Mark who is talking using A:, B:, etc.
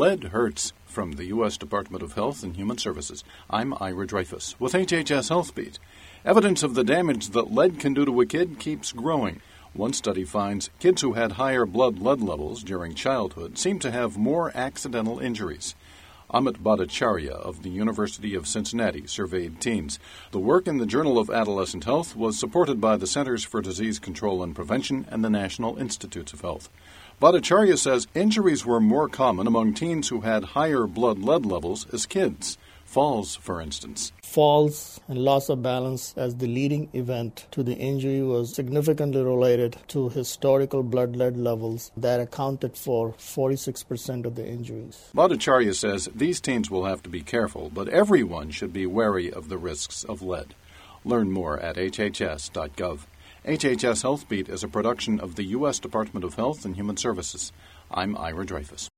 A: Lead hurts. From the U.S. Department of Health and Human Services, I'm Ira Dreyfus with HHS Health Beat. Evidence of the damage that lead can do to a kid keeps growing. One study finds kids who had higher blood lead levels during childhood seem to have more accidental injuries. Amit Bhattacharya of the University of Cincinnati surveyed teens. The work in the Journal of Adolescent Health was supported by the Centers for Disease Control and Prevention and the National Institutes of Health. Bhattacharya says injuries were more common among teens who had higher blood lead levels as kids. Falls, for instance.
B: Falls and loss of balance as the leading event to the injury was significantly related to historical blood lead levels that accounted for 46% of the injuries.
A: Bhattacharya says these teens will have to be careful, but everyone should be wary of the risks of lead. Learn more at hhs.gov. HHS Health Beat is a production of the U.S. Department of Health and Human Services. I'm Ira Dreyfus.